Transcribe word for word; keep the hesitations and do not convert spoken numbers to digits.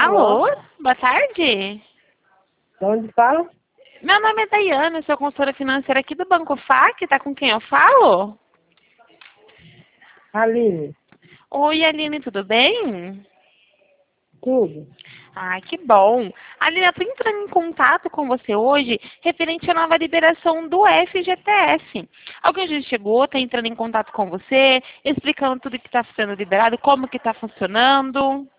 Alô? Alô, boa tarde. De onde fala? Meu nome é Daiane, sou consultora financeira aqui do Banco F A C. Tá com quem eu falo? Aline. Oi, Aline, tudo bem? Tudo. Ah, que bom. Aline, eu tô entrando em contato com você hoje referente à nova liberação do F G T S. Alguém já chegou, tá entrando em contato com você, explicando tudo que está sendo liberado, como que está funcionando?